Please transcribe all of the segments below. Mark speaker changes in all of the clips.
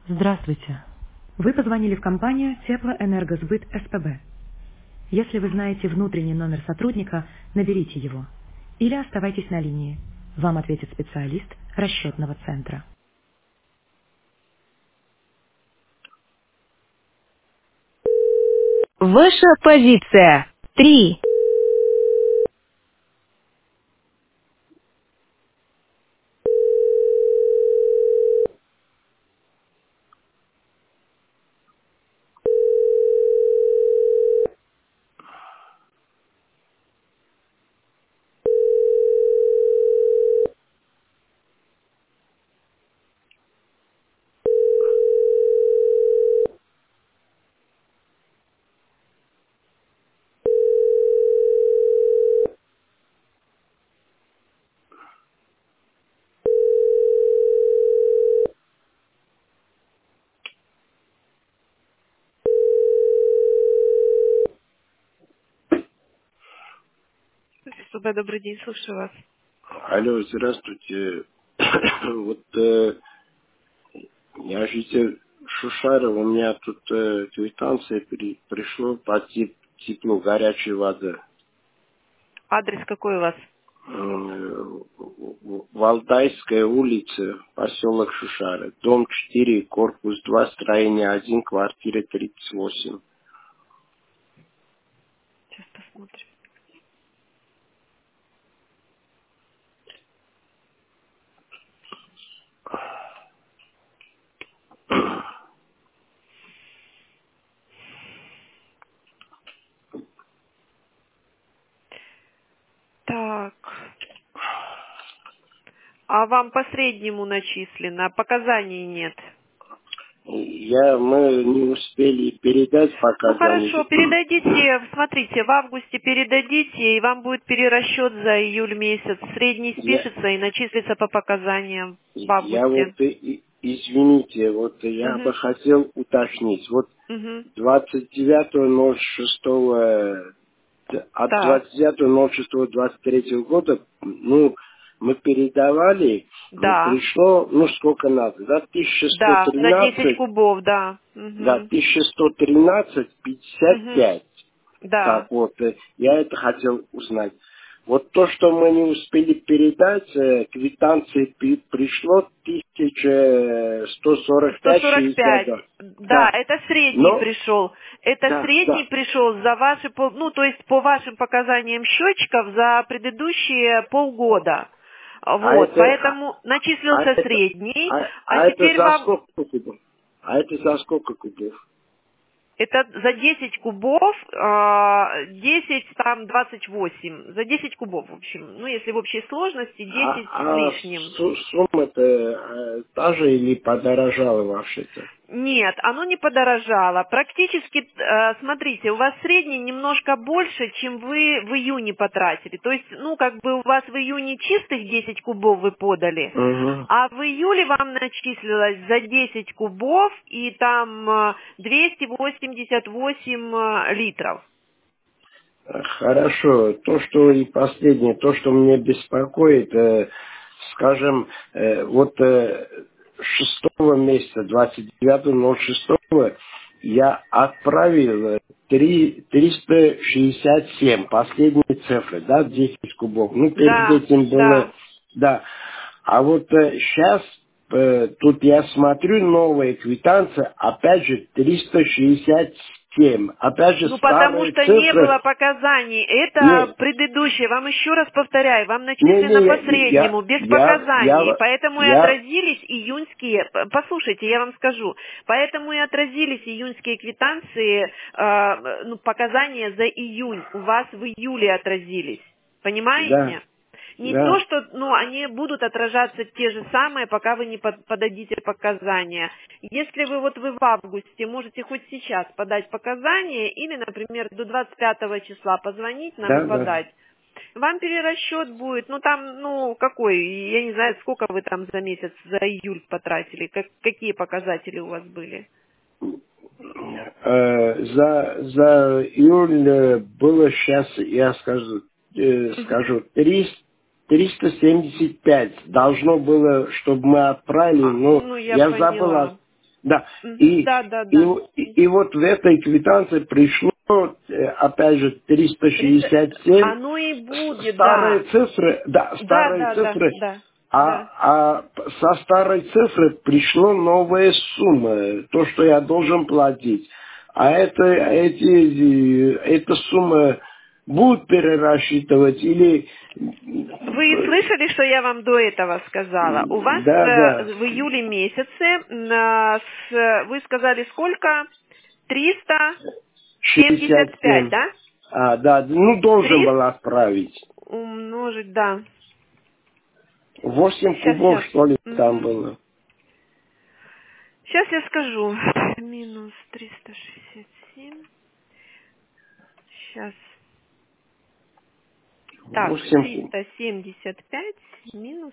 Speaker 1: Здравствуйте. Вы позвонили в компанию Теплоэнергосбыт СПБ. Если вы знаете внутренний номер сотрудника, наберите его. Или оставайтесь на линии. Вам ответит специалист расчетного центра.
Speaker 2: Ваша позиция. 3. СПБ, добрый день, слушаю вас.
Speaker 3: Алло, здравствуйте. Вот я житель Шушара, у меня тут квитанция пришло по теплу горячей воды.
Speaker 2: Адрес какой у вас?
Speaker 3: Валдайская улица, поселок Шушара, дом 4, корпус 2, строение 1, квартира 38.
Speaker 2: Сейчас посмотрим. Так. А вам по среднему начислено, а показаний нет?
Speaker 3: Мы не успели передать
Speaker 2: Ну
Speaker 3: показания.
Speaker 2: хорошо, передадите, смотрите, в августе передадите, и вам будет перерасчет за июль месяц. Средний
Speaker 3: Я,
Speaker 2: спишется и начислится по показаниям в
Speaker 3: Я вот,
Speaker 2: августе.
Speaker 3: извините, вот я бы
Speaker 2: Угу,
Speaker 3: хотел уточнить. Вот
Speaker 2: угу.
Speaker 3: 29.06, от
Speaker 2: Так,
Speaker 3: 29.06.23 года, ну, мы передавали,
Speaker 2: да,
Speaker 3: пришло, ну, сколько надо, да,
Speaker 2: да, за 10
Speaker 3: 1113,
Speaker 2: кубов, да.
Speaker 3: да,
Speaker 2: Угу,
Speaker 3: 1113,55.
Speaker 2: угу, да.
Speaker 3: Так вот, я это хотел узнать. Вот то, что мы не успели передать, квитанции пришло 1145,62.
Speaker 2: 145, да,
Speaker 3: Да.
Speaker 2: это средний
Speaker 3: Но,
Speaker 2: пришел. Это
Speaker 3: да,
Speaker 2: средний
Speaker 3: да.
Speaker 2: пришел за ваши, ну, то есть по вашим показаниям счетчиков за предыдущие полгода.
Speaker 3: А
Speaker 2: Вот,
Speaker 3: это,
Speaker 2: поэтому начислился средний, а
Speaker 3: а это
Speaker 2: теперь
Speaker 3: за
Speaker 2: вам
Speaker 3: сколько кубов? А это за сколько кубов?
Speaker 2: это за 10 кубов, 10 там 28, за 10 кубов, в общем. Ну, если в общей сложности 10 с лишним.
Speaker 3: Сумма-то та же или подорожала вообще-то?
Speaker 2: Нет, оно не подорожало. Практически, смотрите, у вас средний немножко больше, чем вы в июне потратили. То есть, ну, как бы у вас в июне чистых 10 кубов вы подали,
Speaker 3: Угу.
Speaker 2: а в июле вам начислилось за 10 кубов и там 288 литров.
Speaker 3: Хорошо. То, что и последнее, то, что меня беспокоит, скажем, вот 6 месяца, 29.06, я отправил 367, последние цифры, да, 10 кубов. Ну, перед
Speaker 2: Да,
Speaker 3: этим было,
Speaker 2: да.
Speaker 3: да. А вот сейчас, тут я смотрю, новая квитанция, опять же, 367. Опять же,
Speaker 2: Ну, потому
Speaker 3: старые
Speaker 2: что не было
Speaker 3: цифры.
Speaker 2: показаний. Это
Speaker 3: Не,
Speaker 2: предыдущее. Вам еще раз повторяю, вам начислено по
Speaker 3: не,
Speaker 2: среднему, без показаний. Поэтому и
Speaker 3: я,
Speaker 2: отразились июньские... Послушайте, я вам скажу. Поэтому и отразились июньские квитанции, ну, показания за июнь. У вас в июле отразились.
Speaker 3: да,
Speaker 2: Понимаете? Не то,
Speaker 3: да,
Speaker 2: что, ну, они будут отражаться те же самые, пока вы не подадите показания. Если вы в августе можете хоть сейчас подать показания или, например, до 25 числа позвонить нам и
Speaker 3: да, да.
Speaker 2: подать, вам перерасчет будет, ну, там, ну, какой, я не знаю, сколько вы там за месяц, за июль потратили, какие показатели у вас были.
Speaker 3: За июль было сейчас, я скажу 375 должно было, чтобы мы отправили, но
Speaker 2: Ну, я
Speaker 3: я забыл,
Speaker 2: поняла.
Speaker 3: Да.
Speaker 2: Да, да, да.
Speaker 3: И вот в этой квитанции пришло, опять же, 367.
Speaker 2: Оно и будет,
Speaker 3: Старые
Speaker 2: да.
Speaker 3: цифры, да,
Speaker 2: Да,
Speaker 3: старые
Speaker 2: да, да,
Speaker 3: цифры.
Speaker 2: да, да.
Speaker 3: А со старой цифры пришло новая сумма, то, что я должен платить. А эта сумма будут перерасчитывать или...
Speaker 2: Вы слышали, что я вам до этого сказала? У вас
Speaker 3: Да, да.
Speaker 2: в июле месяце вы сказали сколько? 375,
Speaker 3: 67.
Speaker 2: да?
Speaker 3: Да, ну должен
Speaker 2: 3
Speaker 3: был отправить.
Speaker 2: умножить, да.
Speaker 3: 8
Speaker 2: Сейчас,
Speaker 3: кубов,
Speaker 2: сейчас.
Speaker 3: что ли, там было.
Speaker 2: Сейчас я скажу. Минус 367. Сейчас. Так,
Speaker 3: 8 кубов.
Speaker 2: 375 минус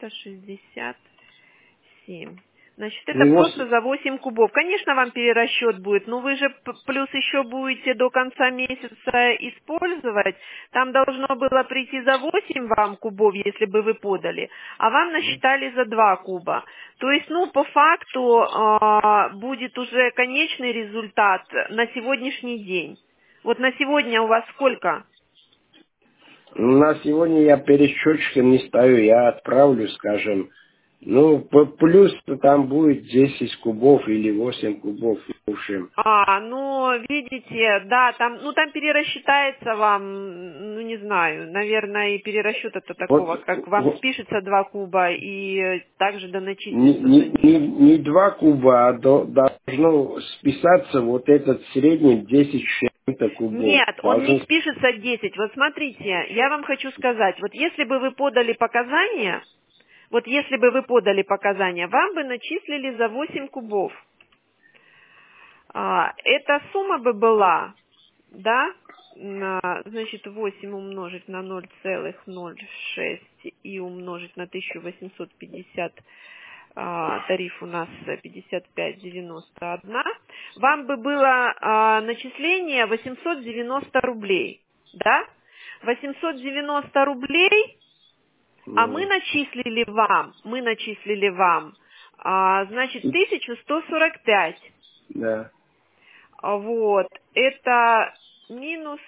Speaker 2: 367. Значит, это
Speaker 3: И
Speaker 2: просто
Speaker 3: 8...
Speaker 2: за 8 кубов. Конечно, вам перерасчет будет, но вы же плюс еще будете до конца месяца использовать. Там должно было прийти за 8 вам кубов, если бы вы подали, а вам насчитали за 2 куба. То есть, ну, по факту будет уже конечный результат на сегодняшний день. Вот на сегодня у вас сколько?
Speaker 3: На сегодня я перед счетчиком не стою, я отправлю, скажем, ну, плюс там будет 10 кубов или 8 кубов, в общем.
Speaker 2: Ну, видите, да, там, ну, там перерасчитается вам, ну, не знаю, наверное, и перерасчета-то такого, как вам
Speaker 3: Вот,
Speaker 2: спишется 2 куба и также
Speaker 3: не,
Speaker 2: доначислится за
Speaker 3: не,
Speaker 2: них.
Speaker 3: не, не 2 куба, а должно списаться вот этот средний 10 с чем-то кубов.
Speaker 2: Нет, он не
Speaker 3: Должен...
Speaker 2: спишется 10. Вот смотрите, я вам хочу сказать, вот если бы вы подали показания, вам бы начислили за 8 кубов. Эта сумма бы была, да, значит, 8 умножить на 0,06 и умножить на 1850, тариф у нас 55,91, вам бы было начисление 890 рублей, да? 890 рублей, а мы
Speaker 3: Ну,
Speaker 2: начислили вам, значит, 1145.
Speaker 3: да.
Speaker 2: Вот, это минус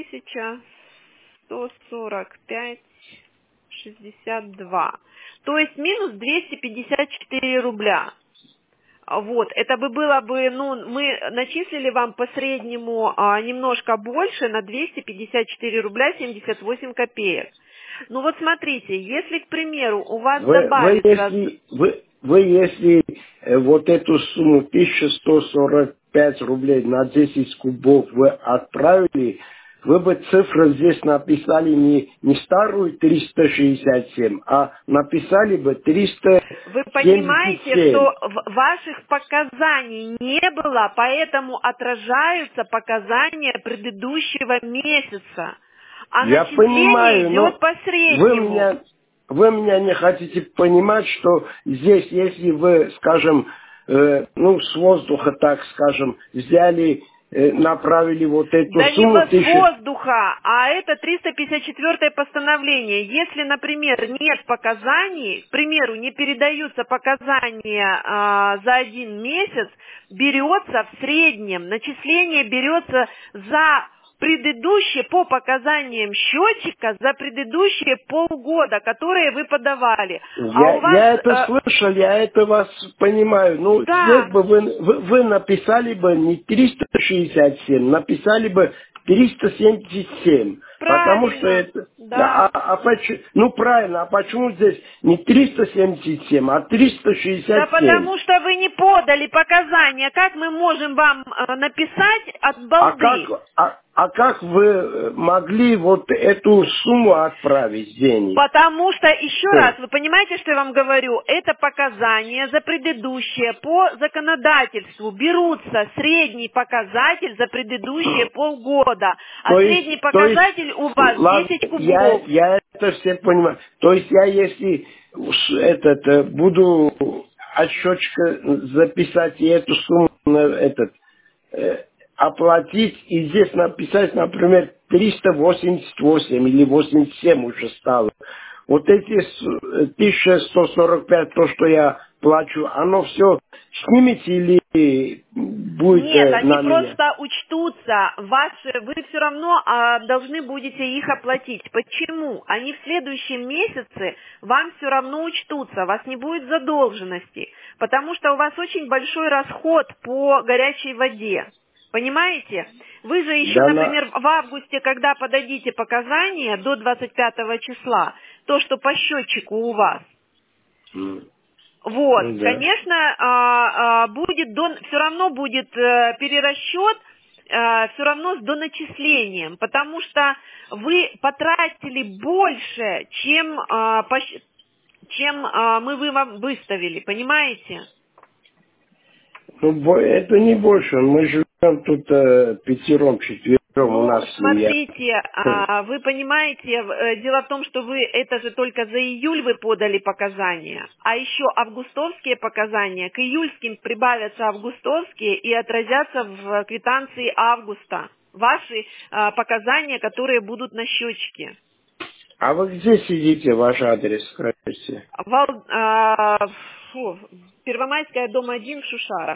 Speaker 2: 1145,62. То есть минус 254 рубля. Вот, это бы было бы, ну, мы начислили вам по среднему немножко больше на 254 рубля 78 копеек. Ну вот смотрите, если, к примеру, у вас добавится...
Speaker 3: Вы если вот эту сумму 1145 рублей на 10 кубов вы отправили, вы бы цифру здесь написали не старую 367, а написали бы
Speaker 2: Вы понимаете,
Speaker 3: 377.
Speaker 2: что ваших показаний не было, поэтому отражаются показания предыдущего месяца. А
Speaker 3: Я
Speaker 2: начисление
Speaker 3: понимаю,
Speaker 2: идет
Speaker 3: но
Speaker 2: по
Speaker 3: вы
Speaker 2: среднему.
Speaker 3: меня, вы меня не хотите понимать, что здесь, если вы, скажем, с воздуха, так скажем, взяли, направили вот эту
Speaker 2: Да не
Speaker 3: сумму
Speaker 2: с
Speaker 3: 1000.
Speaker 2: воздуха, а это 354 постановление. Если, например, нет показаний, к примеру, не передаются показания за 1 месяц, берется в среднем, начисление берется за предыдущие, по показаниям счетчика, за предыдущие полгода, которые вы подавали. А у вас...
Speaker 3: Я это слышал, я это вас понимаю. Ну, здесь
Speaker 2: да,
Speaker 3: бы вы написали бы не 367, написали бы 377. Потому что
Speaker 2: правильно,
Speaker 3: это...
Speaker 2: да.
Speaker 3: Ну, правильно, а почему здесь не 377, а
Speaker 2: Да
Speaker 3: 367?
Speaker 2: потому что вы не подали показания. Как мы можем вам написать от
Speaker 3: А как,
Speaker 2: балды?
Speaker 3: как вы могли вот эту сумму отправить, денег?
Speaker 2: Потому что, еще раз, вы понимаете, что я вам говорю? Это показания за предыдущее по законодательству. Берутся средний показатель за предыдущие полгода. А средний
Speaker 3: То есть,
Speaker 2: показатель у вас
Speaker 3: ладно,
Speaker 2: 10 кубов.
Speaker 3: я это все понимаю. То есть я если буду от счетчика записать и эту сумму на оплатить и здесь написать, например, 388 или 87 уже стало. вот эти 1145, то, что я плачу, оно все снимете или будет
Speaker 2: Нет, они
Speaker 3: на меня?
Speaker 2: просто учтутся. Вы все равно должны будете их оплатить. Почему? Они в следующем месяце вам все равно учтутся, у вас не будет задолженности, потому что у вас очень большой расход по горячей воде. Понимаете? Вы же еще,
Speaker 3: Да,
Speaker 2: например, в августе, когда подадите показания до 25 числа, то, что по счетчику у вас, вот,
Speaker 3: Ну да.
Speaker 2: конечно, все равно будет перерасчет, все равно с доначислением, потому что вы потратили больше, чем мы вам выставили, понимаете?
Speaker 3: Ну, это не больше. Мы живем тут пятером, четвером, у
Speaker 2: Ну,
Speaker 3: нас семья.
Speaker 2: смотрите, вы понимаете, дело в том, что это же только за июль вы подали показания, а еще августовские показания, к июльским прибавятся августовские и отразятся в квитанции августа. Ваши показания, которые будут на счетчике.
Speaker 3: А вы где сидите, ваш адрес, скажите?
Speaker 2: Первомайская, дом 1 в Шушарах.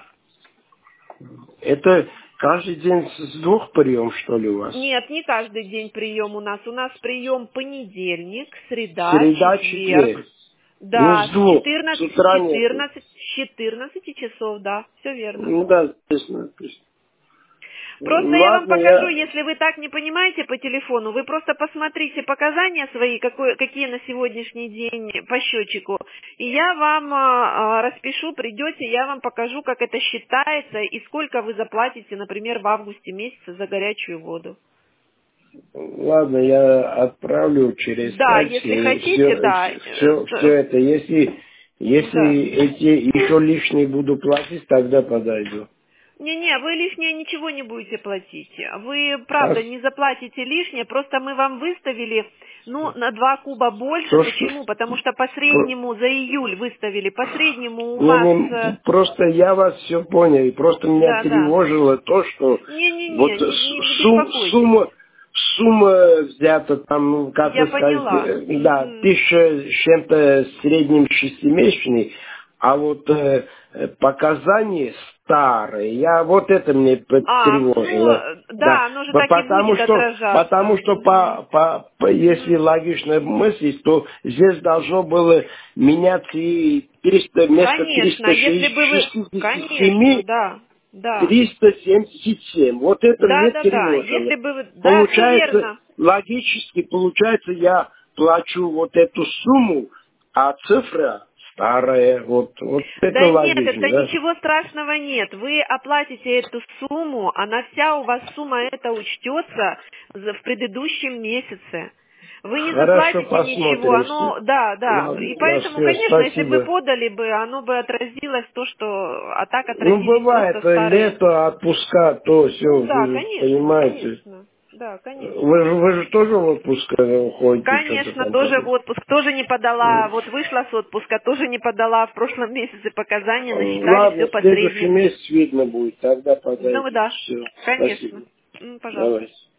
Speaker 3: Это каждый день с двух прием, что ли, у вас?
Speaker 2: Нет, не каждый день прием у нас. У нас прием понедельник, среда,
Speaker 3: Среда,
Speaker 2: четверг.
Speaker 3: четверг. Ну,
Speaker 2: Да,
Speaker 3: с двух. С утра нету.
Speaker 2: с 14 часов, да, все верно.
Speaker 3: Ну да, здесь написано.
Speaker 2: Просто я вам
Speaker 3: Ладно,
Speaker 2: покажу,
Speaker 3: я...
Speaker 2: если вы так не понимаете по телефону, вы просто посмотрите показания свои, какие на сегодняшний день по счетчику, и я вам распишу, придете, я вам покажу, как это считается и сколько вы заплатите, например, в августе месяце за горячую воду.
Speaker 3: Ладно, я отправлю через
Speaker 2: Да,
Speaker 3: факс
Speaker 2: если
Speaker 3: и
Speaker 2: хотите, да.
Speaker 3: все это. Если
Speaker 2: Да.
Speaker 3: эти еще лишние буду платить, тогда подойду.
Speaker 2: Не-не, вы лишнее ничего не будете платить. Вы,
Speaker 3: А
Speaker 2: правда, не заплатите лишнее, просто мы вам выставили, на 2 куба больше.
Speaker 3: то, что...
Speaker 2: Почему? Потому что по среднему за июль выставили, по среднему у вас...
Speaker 3: просто я вас все понял, и просто меня
Speaker 2: Да.
Speaker 3: тревожило то, что вот
Speaker 2: Не-не-не, не беспокойтесь.
Speaker 3: сумма взята там, ну, как
Speaker 2: Я
Speaker 3: вы сказали,
Speaker 2: поняла.
Speaker 3: да, 1000 с чем-то средним шестимесячный, а вот показания старые, вот это мне тревожило. Да,
Speaker 2: Да, оно же так и будет
Speaker 3: потому
Speaker 2: отражаться.
Speaker 3: что если логично мыслить, то здесь должно было меняться и 300 вместо
Speaker 2: Конечно, если бы вы...
Speaker 3: 367
Speaker 2: Конечно, да.
Speaker 3: 377. Вот это мне
Speaker 2: Да,
Speaker 3: тревожило.
Speaker 2: если бы вы... Да, все
Speaker 3: Получается,
Speaker 2: верно.
Speaker 3: логически, я плачу вот эту сумму, а цифра старая. Вот это
Speaker 2: Да нет,
Speaker 3: логично,
Speaker 2: это
Speaker 3: да?
Speaker 2: ничего страшного нет. Вы оплатите эту сумму, вся у вас сумма эта учтется в предыдущем месяце. Вы не
Speaker 3: Хорошо,
Speaker 2: заплатите ничего,
Speaker 3: посмотрим.
Speaker 2: да. И поэтому,
Speaker 3: Все,
Speaker 2: конечно, если бы
Speaker 3: спасибо.
Speaker 2: подали бы, оно бы отразилось то, что... А так
Speaker 3: Ну,
Speaker 2: отразились
Speaker 3: бывает,
Speaker 2: просто старые.
Speaker 3: лето, отпуска, то все,
Speaker 2: Да,
Speaker 3: вы же понимаете.
Speaker 2: конечно. Да, конечно.
Speaker 3: Вы же тоже в отпуск уходите, что-то
Speaker 2: Конечно,
Speaker 3: там
Speaker 2: тоже в
Speaker 3: подобное.
Speaker 2: отпуск, тоже не подала, вот вышла с отпуска, тоже не подала в прошлом месяце показания, насчитали
Speaker 3: Ладно,
Speaker 2: все
Speaker 3: в
Speaker 2: по
Speaker 3: следующий
Speaker 2: среднему.
Speaker 3: месяц видно будет, тогда
Speaker 2: Ну
Speaker 3: подойдите.
Speaker 2: да,
Speaker 3: Все,
Speaker 2: конечно.
Speaker 3: спасибо.
Speaker 2: Пожалуйста.
Speaker 3: Давай.